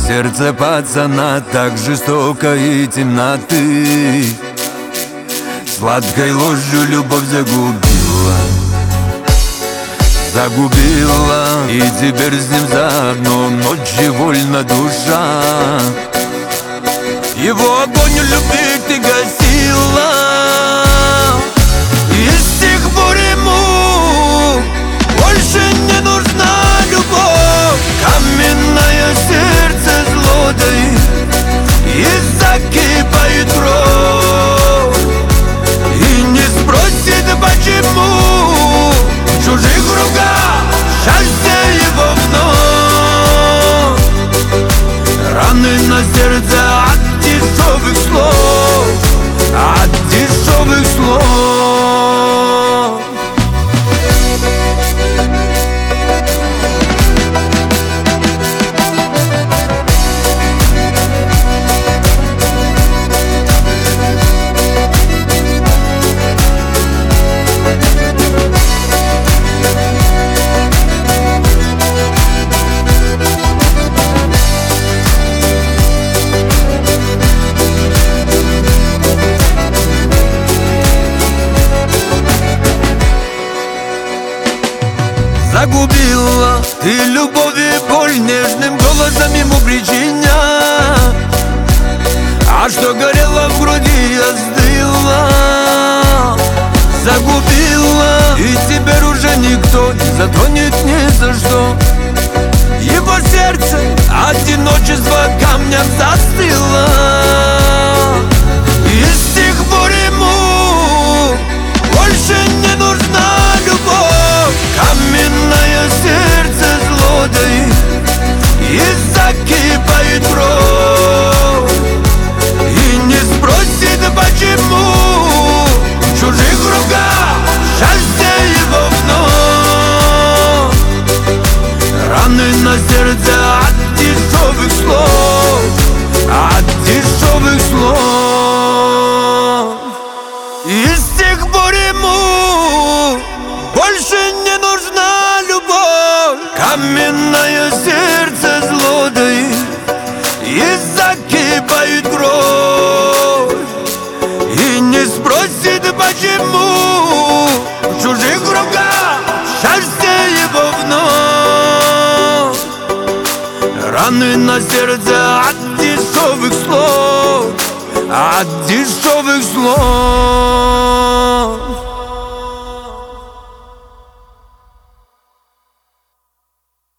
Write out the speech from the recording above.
Сердце пацана так жестоко и темноты. Сладкой ложью любовь загубила, загубила, и теперь с ним заодно ночью вольна душа. Его огонь любви ты гасила, и с тех пор ему больше не нужна любовь. Каменное сердце зло таит, и закипает кровь, и не спросит почему в чужих руках счастье его вновь. Раны на сердце от дешевых слов, от дешевых слов. Загубила ты любовь и боль, нежным голосом ему причиня. А что горело в груди, остыло. Загубила, и теперь уже никто не затронет ни за что. Его сердце одиночество камнем застыло, и с тех пор ему больше не нужна любовь. Каменное сердце зло таит, и закипает кровь, и не спросит почему в чужих руках счастье его вновь. Раны на сердце от дешевых слов, от дешевых слов. И с тех пор ему больше не нужна любовь. Каменное сердце зло таит, и закипает кровь, и не спросит почему в чужих руках счастье его вновь. Раны на сердце от дешевых слов, от дешевых слов.